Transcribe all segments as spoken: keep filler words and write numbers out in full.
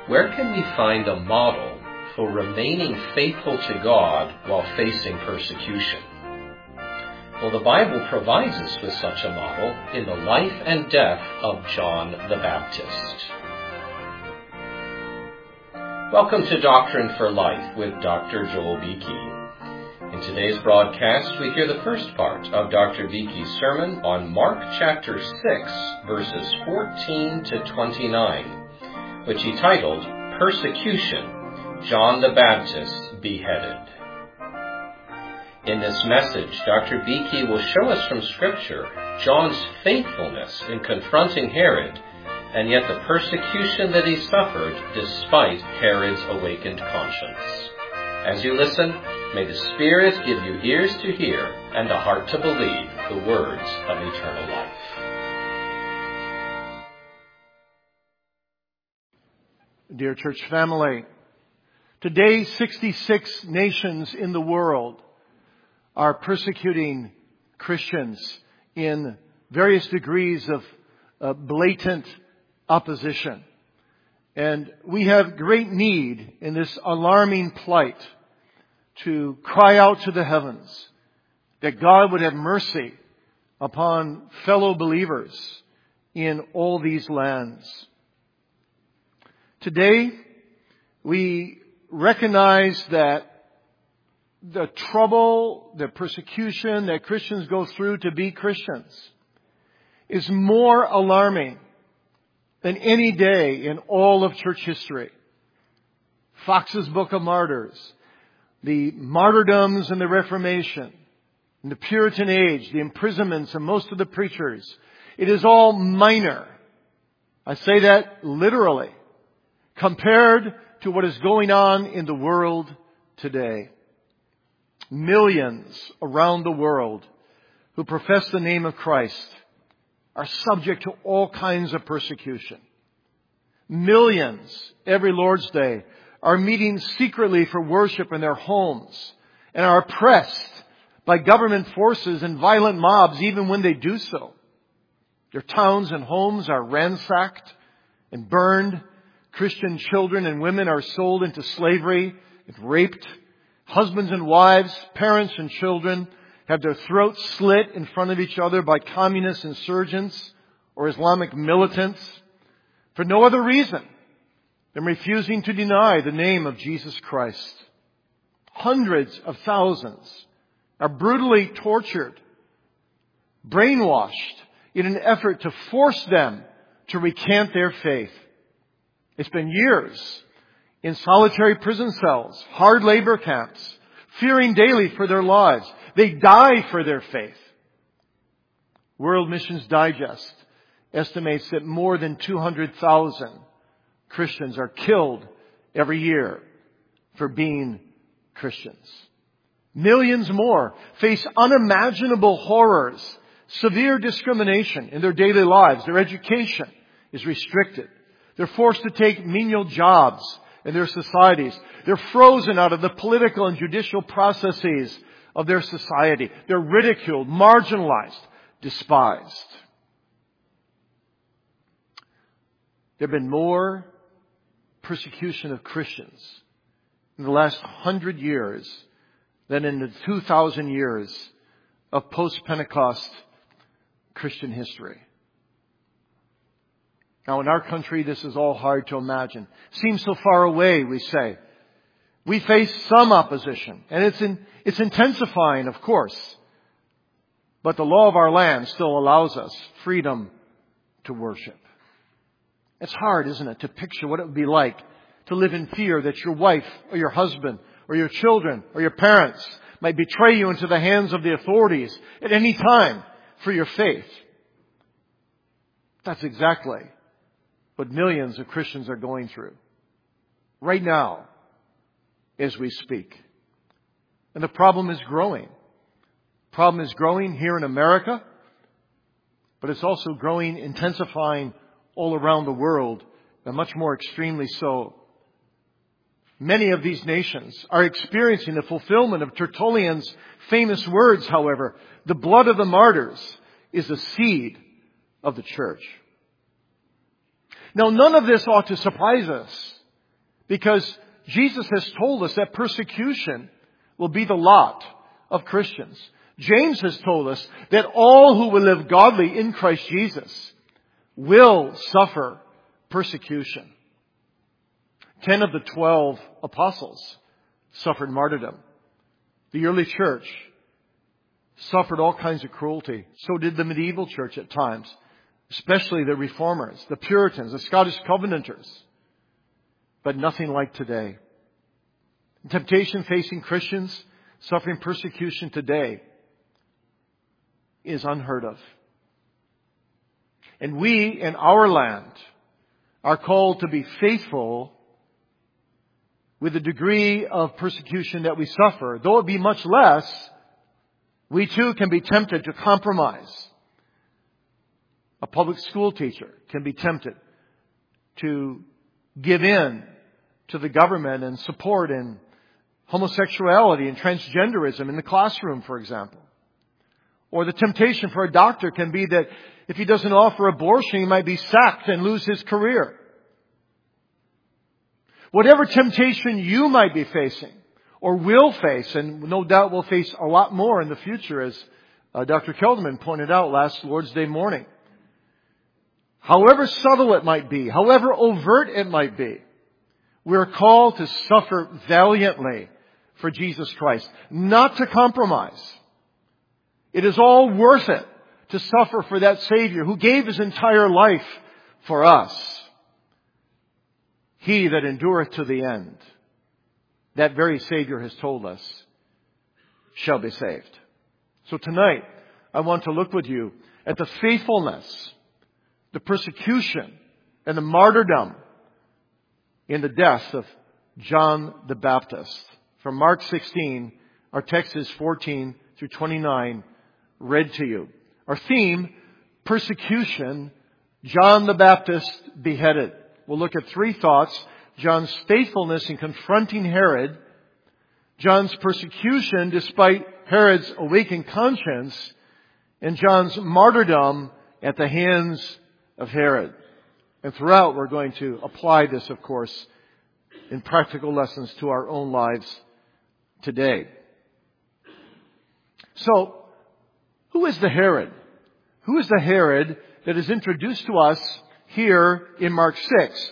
Where can we find a model for remaining faithful to God while facing persecution? Well, the Bible provides us with such a model in the life and death of John the Baptist. Welcome to Doctrine for Life with Doctor Joel Beeke. In today's broadcast, we hear the first part of Doctor Beeke's sermon on Mark chapter six, verses fourteen to twenty-nine, which he titled, Persecution, John the Baptist Beheaded. In this message, Doctor Beeke will show us from Scripture John's faithfulness in confronting Herod, and yet the persecution that he suffered despite Herod's awakened conscience. As you listen, may the Spirit give you ears to hear and a heart to believe the words of eternal life. Dear church family, today sixty-six nations in the world are persecuting Christians in various degrees of uh, blatant opposition. And we have great need in this alarming plight to cry out to the heavens that God would have mercy upon fellow believers in all these lands. Today, we recognize that the trouble, the persecution that Christians go through to be Christians is more alarming than any day in all of church history. Fox's Book of Martyrs, the martyrdoms and the Reformation, and the Puritan age, the imprisonments of most of the preachers, it is all minor. I say that literally, compared to what is going on in the world today. Millions around the world who profess the name of Christ are subject to all kinds of persecution. Millions every Lord's Day are meeting secretly for worship in their homes and are oppressed by government forces and violent mobs even when they do so. Their towns and homes are ransacked and burned. Christian children and women are sold into slavery and raped. Husbands and wives, parents and children have their throats slit in front of each other by communist insurgents or Islamic militants for no other reason than refusing to deny the name of Jesus Christ. Hundreds of thousands are brutally tortured, brainwashed in an effort to force them to recant their faith. It's been years in solitary prison cells, hard labor camps, fearing daily for their lives. They die for their faith. World Missions Digest estimates that more than two hundred thousand Christians are killed every year for being Christians. Millions more face unimaginable horrors, severe discrimination in their daily lives. Their education is restricted. They're forced to take menial jobs in their societies. They're frozen out of the political and judicial processes of their society. They're ridiculed, marginalized, despised. There have been more persecution of Christians in the last hundred years than in the two thousand years of post-Pentecost Christian history. Now, in our country, this is all hard to imagine. Seems so far away, we say. We face some opposition, and it's in, it's intensifying, of course. But the law of our land still allows us freedom to worship. It's hard, isn't it, to picture what it would be like to live in fear that your wife or your husband or your children or your parents might betray you into the hands of the authorities at any time for your faith. That's exactly what millions of Christians are going through right now as we speak. And the problem is growing. The problem is growing here in America, but it's also growing, intensifying all around the world, and much more extremely so. Many of these nations are experiencing the fulfillment of Tertullian's famous words, however. The blood of the martyrs is the seed of the church. Now, none of this ought to surprise us. Because Jesus has told us that persecution will be the lot of Christians. James has told us that all who will live godly in Christ Jesus will suffer persecution. Ten of the twelve apostles suffered martyrdom. The early church suffered all kinds of cruelty. So did the medieval church at times, especially the Reformers, the Puritans, the Scottish Covenanters. But nothing like today. Temptation facing Christians suffering persecution today is unheard of. And we in our land are called to be faithful with the degree of persecution that we suffer. Though it be much less, we too can be tempted to compromise. A public school teacher can be tempted to give in to the government and support in homosexuality and transgenderism in the classroom, for example. Or the temptation for a doctor can be that if he doesn't offer abortion, he might be sacked and lose his career. Whatever temptation you might be facing or will face, and no doubt will face a lot more in the future, as uh, Doctor Kelderman pointed out last Lord's Day morning. However subtle it might be, however overt it might be, we're called to suffer valiantly for Jesus Christ, not to compromise. It is all worth it to suffer for that Savior who gave His entire life for us. He that endureth to the end, that very Savior has told us, shall be saved. So tonight, I want to look with you at the faithfulness, the persecution, and the martyrdom in the death of John the Baptist. From Mark sixteen, our text is fourteen through twenty-nine, read to you. Our theme, persecution, John the Baptist beheaded. We'll look at three thoughts: John's faithfulness in confronting Herod, John's persecution despite Herod's awakened conscience, and John's martyrdom at the hands of Herod. And throughout, we're going to apply this, of course, in practical lessons to our own lives today. So, who is the Herod? Who is the Herod that is introduced to us here in Mark six?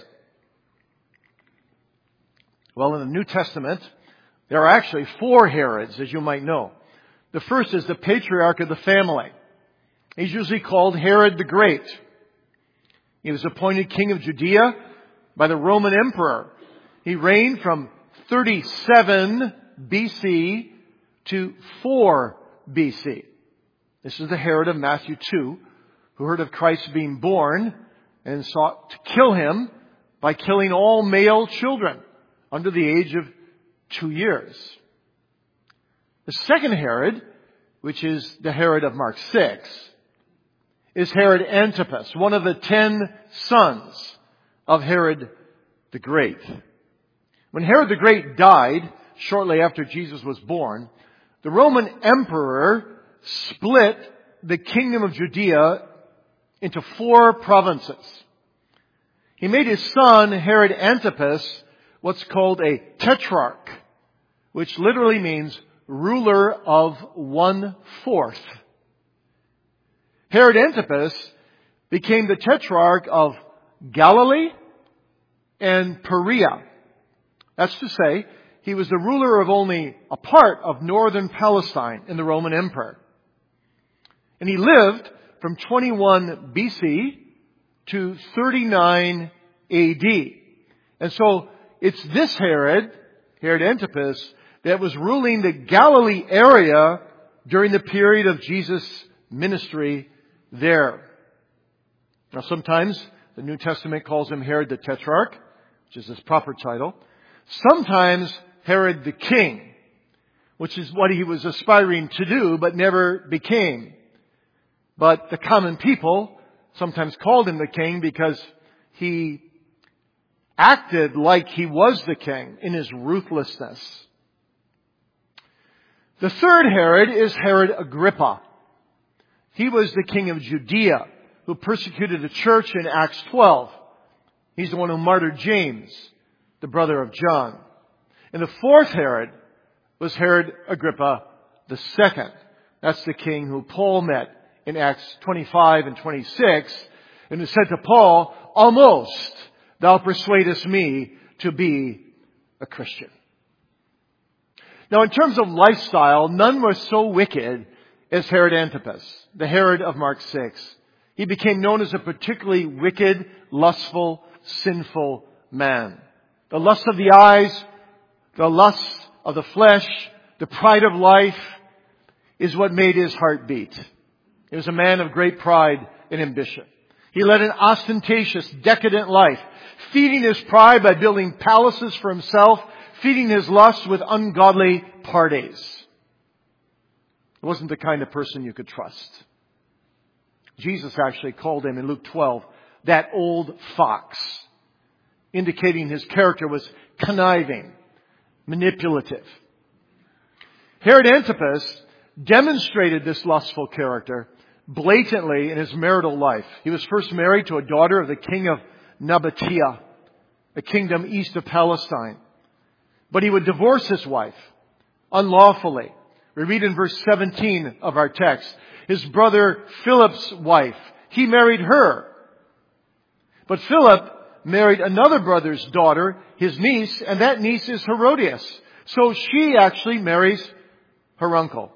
Well, in the New Testament, there are actually four Herods, as you might know. The first is the patriarch of the family. He's usually called Herod the Great. He was appointed king of Judea by the Roman emperor. He reigned from thirty-seven B C to four B C. This is the Herod of Matthew two, who heard of Christ being born and sought to kill Him by killing all male children under the age of two years. The second Herod, which is the Herod of Mark six, is Herod Antipas, one of the ten sons of Herod the Great. When Herod the Great died, shortly after Jesus was born, the Roman emperor split the kingdom of Judea into four provinces. He made his son, Herod Antipas, what's called a tetrarch, which literally means ruler of one-fourth. Herod Antipas became the tetrarch of Galilee and Perea. That's to say, he was the ruler of only a part of northern Palestine in the Roman Empire. And he lived from twenty-one B C to thirty-nine A D. And so it's this Herod, Herod Antipas, that was ruling the Galilee area during the period of Jesus' ministry there. Now sometimes the New Testament calls him Herod the Tetrarch, which is his proper title. Sometimes Herod the King, which is what he was aspiring to do but never became. But the common people sometimes called him the king because he acted like he was the king in his ruthlessness. The third Herod is Herod Agrippa. He was the king of Judea who persecuted the church in Acts twelve. He's the one who martyred James. the brother of John. And the fourth Herod was Herod Agrippa the second. That's the king who Paul met in Acts twenty-five and twenty-six, and who said to Paul, "Almost thou persuadest me to be a Christian." Now, in terms of lifestyle, none was so wicked as Herod Antipas, the Herod of Mark six. He became known as a particularly wicked, lustful, sinful man. The lust of the eyes, the lust of the flesh, the pride of life is what made his heart beat. He was a man of great pride and ambition. He led an ostentatious, decadent life, feeding his pride by building palaces for himself, feeding his lust with ungodly parties. He wasn't the kind of person you could trust. Jesus actually called him in Luke twelve, that old fox, indicating his character was conniving, manipulative. Herod Antipas demonstrated this lustful character blatantly in his marital life. He was first married to a daughter of the king of Nabatea, a kingdom east of Palestine. But he would divorce his wife unlawfully. We read in verse seventeen of our text, his brother Philip's wife, he married her. But Philip married another brother's daughter, his niece, and that niece is Herodias. So she actually marries her uncle.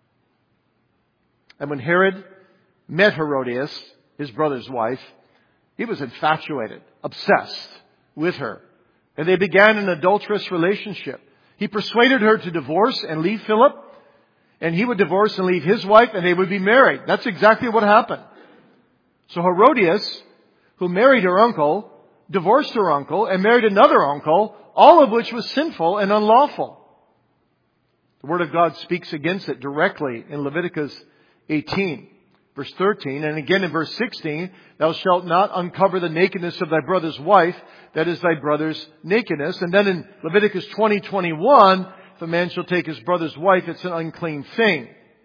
And when Herod met Herodias, his brother's wife, he was infatuated, obsessed with her. And they began an adulterous relationship. He persuaded her to divorce and leave Philip, and he would divorce and leave his wife, and they would be married. That's exactly what happened. So Herodias, who married her uncle, divorced her uncle, and married another uncle, all of which was sinful and unlawful. The Word of God speaks against it directly in Leviticus eighteen, verse thirteen, and again in verse sixteen, "Thou shalt not uncover the nakedness of thy brother's wife, that is thy brother's nakedness." And then in Leviticus twenty, twenty-one, "If a man shall take his brother's wife, it's an unclean thing."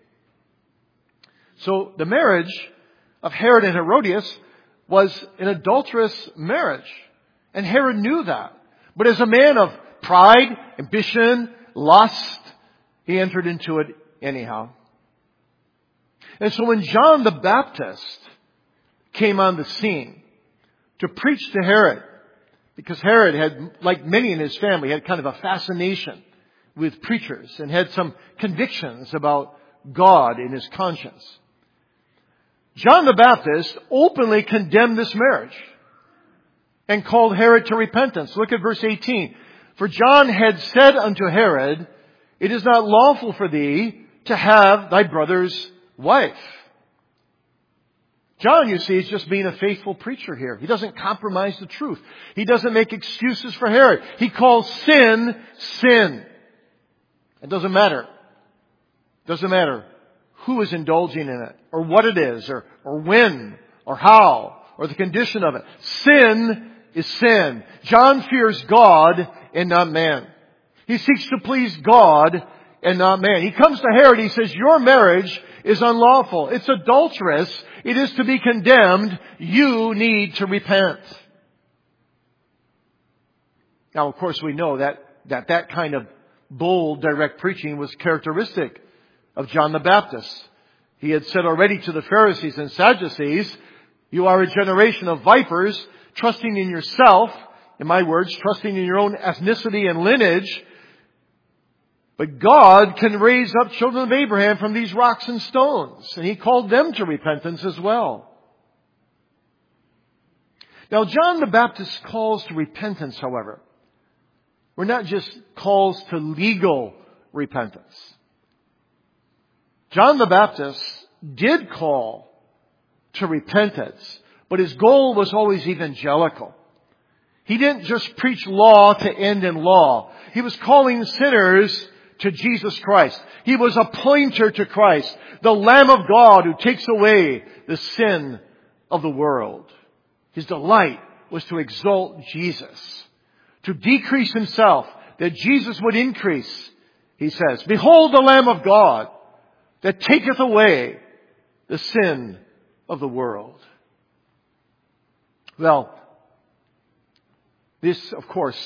So the marriage of Herod and Herodias was an adulterous marriage. And Herod knew that. But as a man of pride, ambition, lust, he entered into it anyhow. And so when John the Baptist came on the scene to preach to Herod, because Herod had, like many in his family, had kind of a fascination with preachers and had some convictions about God in his conscience. John the Baptist openly condemned this marriage and called Herod to repentance. Look at verse eighteen. "For John had said unto Herod, It is not lawful for thee to have thy brother's wife." John, you see, is just being a faithful preacher here. He doesn't compromise the truth. He doesn't make excuses for Herod. He calls sin, sin. It doesn't matter. It doesn't matter who is indulging in it, or what it is, or, or when, or how, or the condition of it. Sin is sin. John fears God and not man. He seeks to please God and not man. He comes to Herod, he says, "Your marriage is unlawful. It's adulterous. It is to be condemned. You need to repent." Now, of course, we know that that, that kind of bold, direct preaching was characteristic of John the Baptist. He had said already to the Pharisees and Sadducees, "You are a generation of vipers, trusting in yourself," in my words, trusting in your own ethnicity and lineage. "But God can raise up children of Abraham from these rocks and stones." And he called them to repentance as well. Now, John the Baptist's calls to repentance, however, were not just calls to legal repentance. John the Baptist did call to repentance, but his goal was always evangelical. He didn't just preach law to end in law. He was calling sinners to Jesus Christ. He was a pointer to Christ, the Lamb of God who takes away the sin of the world. His delight was to exalt Jesus, to decrease himself, that Jesus would increase. He says, "Behold the Lamb of God that taketh away the sin of the world." Well, this, of course,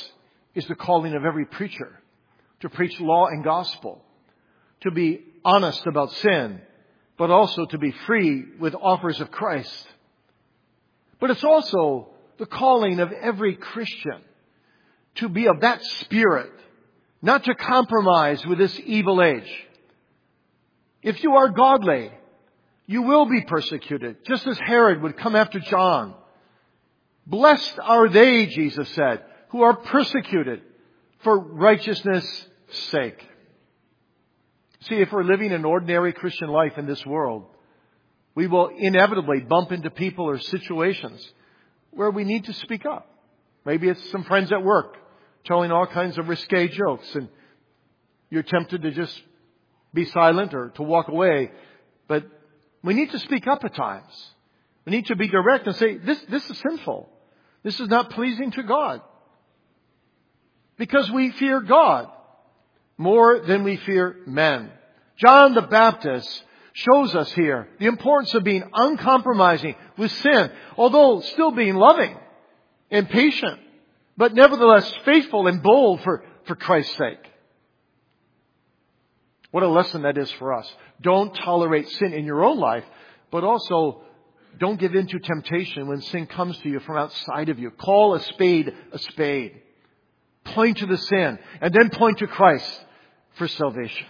is the calling of every preacher, to preach law and gospel, to be honest about sin, but also to be free with offers of Christ. But it's also the calling of every Christian to be of that spirit, not to compromise with this evil age. If you are godly, you will be persecuted, just as Herod would come after John. Blessed are they, Jesus said, who are persecuted for righteousness' sake. See, if we're living an ordinary Christian life in this world, we will inevitably bump into people or situations where we need to speak up. Maybe it's some friends at work telling all kinds of risque jokes, and you're tempted to just be silent or to walk away. But we need to speak up at times. We need to be direct and say, this, this is sinful. This is not pleasing to God. Because we fear God more than we fear men. John the Baptist shows us here the importance of being uncompromising with sin, although still being loving and patient, but nevertheless faithful and bold for, for Christ's sake. What a lesson that is for us. Don't tolerate sin in your own life, but also don't give in to temptation when sin comes to you from outside of you. Call a spade a spade. Point to the sin, and then point to Christ for salvation.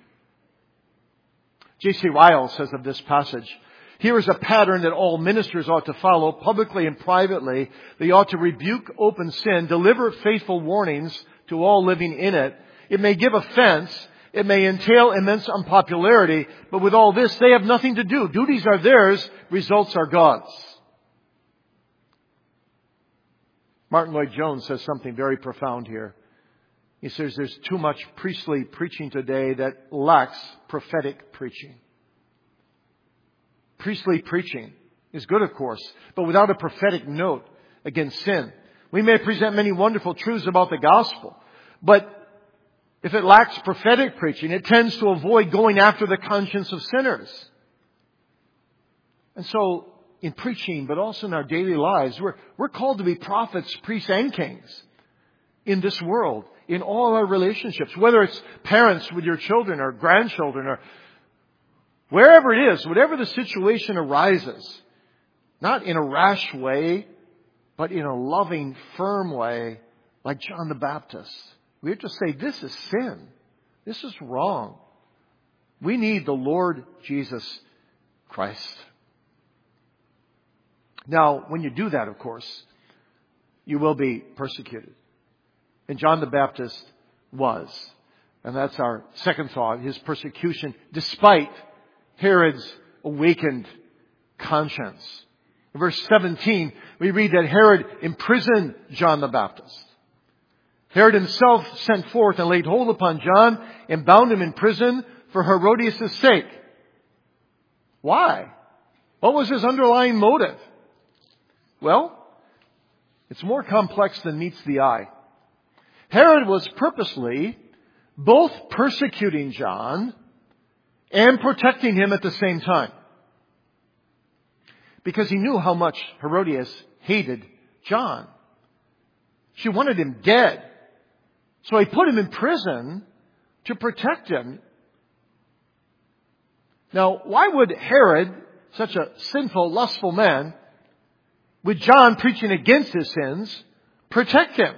J C Ryle says of this passage, here is a pattern that all ministers ought to follow publicly and privately. They ought to rebuke open sin, deliver faithful warnings to all living in it. It may give offense. It may entail immense unpopularity, but with all this, they have nothing to do. Duties are theirs, results are God's. Martin Lloyd-Jones says something very profound here. He says there's too much priestly preaching today that lacks prophetic preaching. Priestly preaching is good, of course, but without a prophetic note against sin. We may present many wonderful truths about the gospel, but if it lacks prophetic preaching, it tends to avoid going after the conscience of sinners. And so, in preaching, but also in our daily lives, we're, we're called to be prophets, priests, and kings in this world, in all our relationships, whether it's parents with your children or grandchildren or wherever it is, whatever the situation arises, not in a rash way, but in a loving, firm way, like John the Baptist. We have to say, this is sin. This is wrong. We need the Lord Jesus Christ. Now, when you do that, of course, you will be persecuted. And John the Baptist was. And that's our second thought, his persecution, despite Herod's awakened conscience. In verse seventeen, we read that Herod imprisoned John the Baptist. Herod himself sent forth and laid hold upon John and bound him in prison for Herodias' sake. Why? What was his underlying motive? Well, it's more complex than meets the eye. Herod was purposely both persecuting John and protecting him at the same time. Because he knew how much Herodias hated John. She wanted him dead. So he put him in prison to protect him. Now, why would Herod, such a sinful, lustful man, with John preaching against his sins, protect him?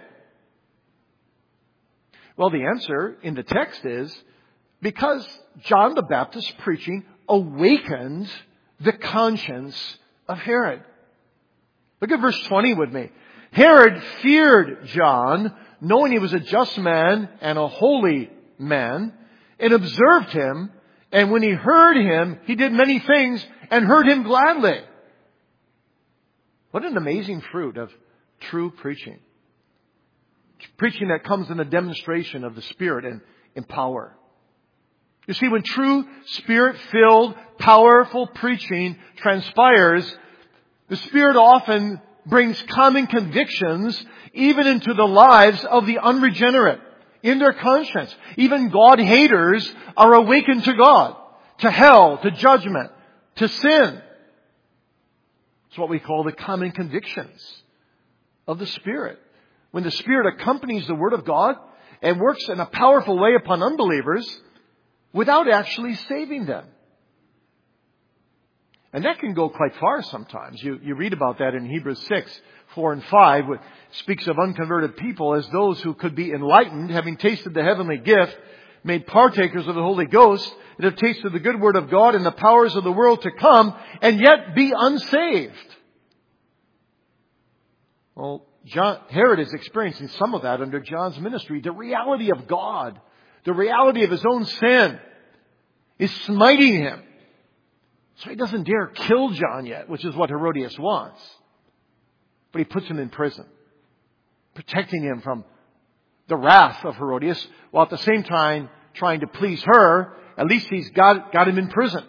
Well, the answer in the text is because John the Baptist's preaching awakened the conscience of Herod. Look at verse twenty with me. Herod feared John, knowing he was a just man and a holy man, and observed him. And when he heard him, he did many things and heard him gladly. What an amazing fruit of true preaching. Preaching that comes in a demonstration of the Spirit and in power. You see, when true Spirit-filled, powerful preaching transpires, the Spirit often brings common convictions even into the lives of the unregenerate, in their conscience. Even God-haters are awakened to God, to hell, to judgment, to sin. It's what we call the common convictions of the Spirit. when the Spirit accompanies the Word of God and works in a powerful way upon unbelievers without actually saving them. And that can go quite far sometimes. You, you read about that in Hebrews six, four and five, which speaks of unconverted people as those who could be enlightened, having tasted the heavenly gift, made partakers of the Holy Ghost, that have tasted the good word of God and the powers of the world to come, and yet be unsaved. Well, John, Herod is experiencing some of that under John's ministry. The reality of God, the reality of his own sin, is smiting him. So he doesn't dare kill John yet, which is what Herodias wants. But he puts him in prison, protecting him from the wrath of Herodias, while at the same time trying to please her. At least he's got, got him in prison.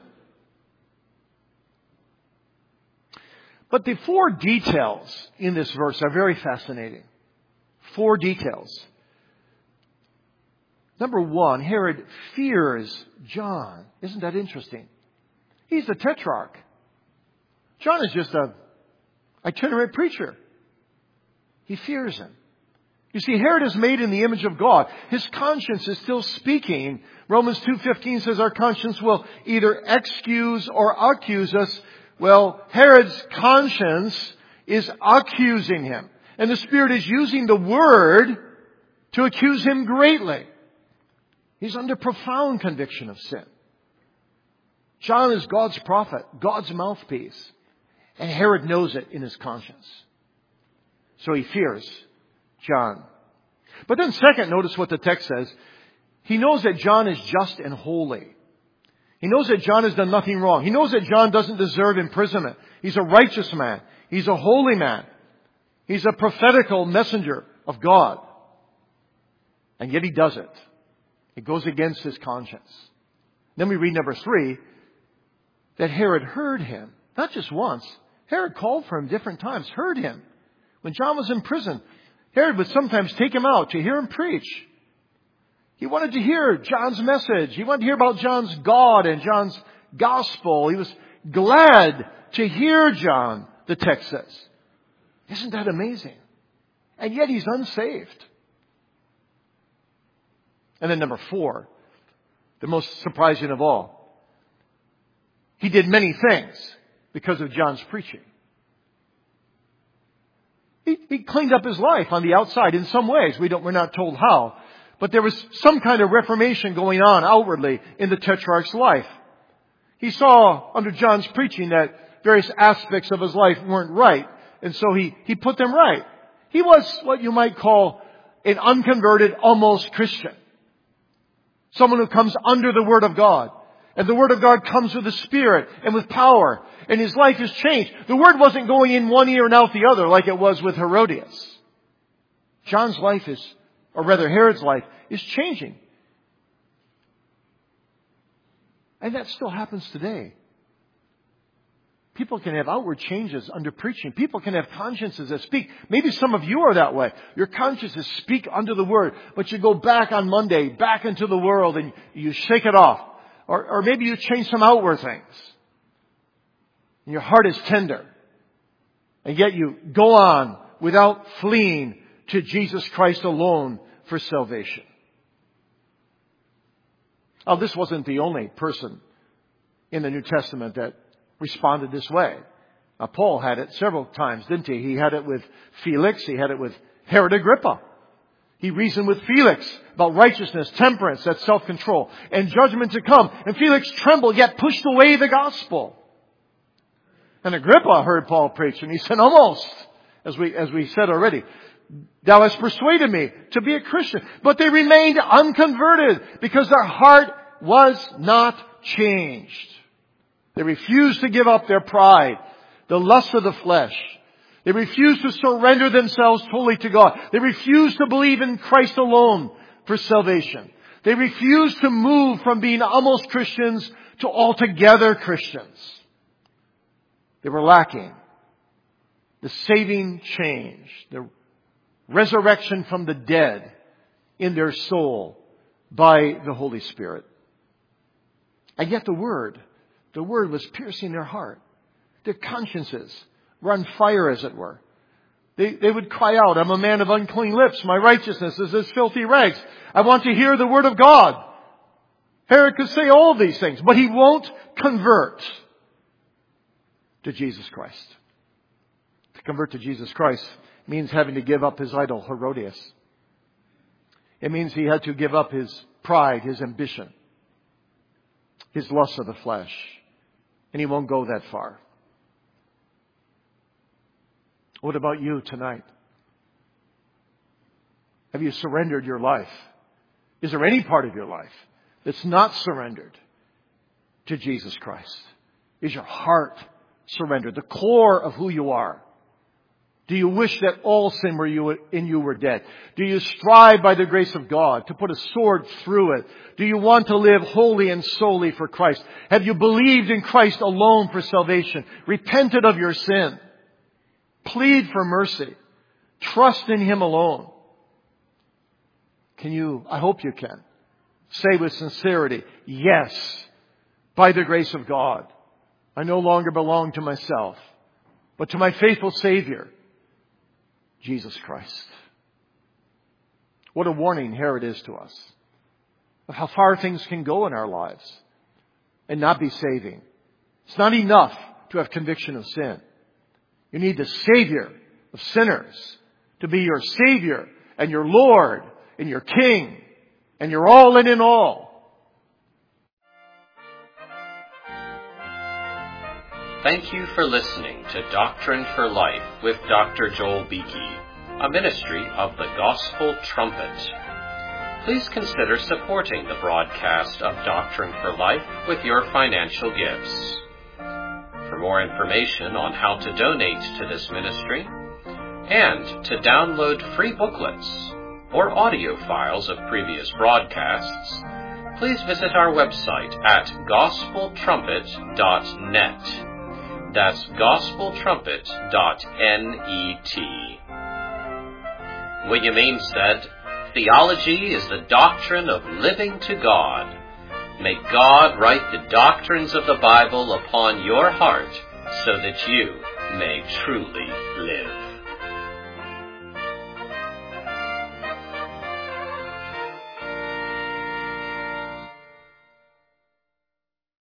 But the four details in this verse are very fascinating. Four details. Number one, Herod fears John. Isn't that interesting? He's the tetrarch. John is just a itinerant preacher. He fears him. You see, Herod is made in the image of God. His conscience is still speaking. Romans two fifteen says our conscience will either excuse or accuse us. Well, Herod's conscience is accusing him. And the Spirit is using the Word to accuse him greatly. He's under profound conviction of sin. John is God's prophet, God's mouthpiece. And Herod knows it in his conscience. So he fears John. But then second, notice what the text says. He knows that John is just and holy. He knows that John has done nothing wrong. He knows that John doesn't deserve imprisonment. He's a righteous man. He's a holy man. He's a prophetical messenger of God. And yet he does it. It goes against his conscience. Then we read number three, that Herod heard him. Not just once. Herod called for him different times, heard him. When John was in prison, Herod would sometimes take him out to hear him preach. He wanted to hear John's message. He wanted to hear about John's God and John's gospel. He was glad to hear John, the text says. Isn't that amazing? And yet he's unsaved. And then number four, the most surprising of all. He did many things because of John's preaching. He, he cleaned up his life on the outside in some ways. We don't, we're not told how. But there was some kind of reformation going on outwardly in the tetrarch's life. He saw under John's preaching that various aspects of his life weren't right. And so he, he put them right. He was what you might call an unconverted, almost Christian. Someone who comes under the Word of God. And the Word of God comes with the Spirit and with power. And his life has changed. The Word wasn't going in one ear and out the other like it was with Herodias. John's life is, or rather Herod's life, is changing. And that still happens today. People can have outward changes under preaching. People can have consciences that speak. Maybe some of you are that way. Your consciences speak under the Word, but you go back on Monday, back into the world, and you shake it off. Or, or maybe you change some outward things. And your heart is tender. And yet you go on without fleeing to Jesus Christ alone for salvation. Oh, this wasn't the only person in the New Testament that responded this way. Uh, Paul had it several times, didn't he? He had it with Felix. He had it with Herod Agrippa. He reasoned with Felix about righteousness, temperance, that's self-control, and judgment to come. And Felix trembled, yet pushed away the gospel. And Agrippa heard Paul preach, and he said, almost, as we, as we said already, thou hast persuaded me to be a Christian. But they remained unconverted because their heart was not changed. They refused to give up their pride, the lust of the flesh. They refused to surrender themselves totally to God. They refused to believe in Christ alone for salvation. They refused to move from being almost Christians to altogether Christians. They were lacking the saving change, the resurrection from the dead in their soul by the Holy Spirit. And yet the Word, the Word was piercing their heart. Their consciences were on fire, as it were. They, they would cry out, I'm a man of unclean lips. My righteousness is as filthy rags. I want to hear the word of God. Herod could say all of these things, but he won't convert to Jesus Christ. To convert to Jesus Christ means having to give up his idol, Herodias. It means he had to give up his pride, his ambition, his lust of the flesh. And he won't go that far. What about you tonight? Have you surrendered your life? Is there any part of your life that's not surrendered to Jesus Christ? Is your heart surrendered? The core of who you are? Do you wish that all sin were you, in you were dead? Do you strive by the grace of God to put a sword through it? Do you want to live wholly and solely for Christ? Have you believed in Christ alone for salvation? Repented of your sin? Plead for mercy. Trust in Him alone. Can you, I hope you can, say with sincerity, yes, by the grace of God, I no longer belong to myself, but to my faithful Savior, Jesus Christ. What a warning Herod is to us of how far things can go in our lives and not be saving. It's not enough to have conviction of sin. You need the Savior of sinners to be your Savior and your Lord and your King and your all in in all. Thank you for listening to Doctrine for Life with Doctor Joel Beeke, a ministry of the Gospel Trumpet. Please consider supporting the broadcast of Doctrine for Life with your financial gifts. For more information on how to donate to this ministry and to download free booklets or audio files of previous broadcasts, please visit our website at gospel trumpet dot net. That's gospel trumpet dot net. William Ames said, "Theology is the doctrine of living to God." May God write the doctrines of the Bible upon your heart so that you may truly live.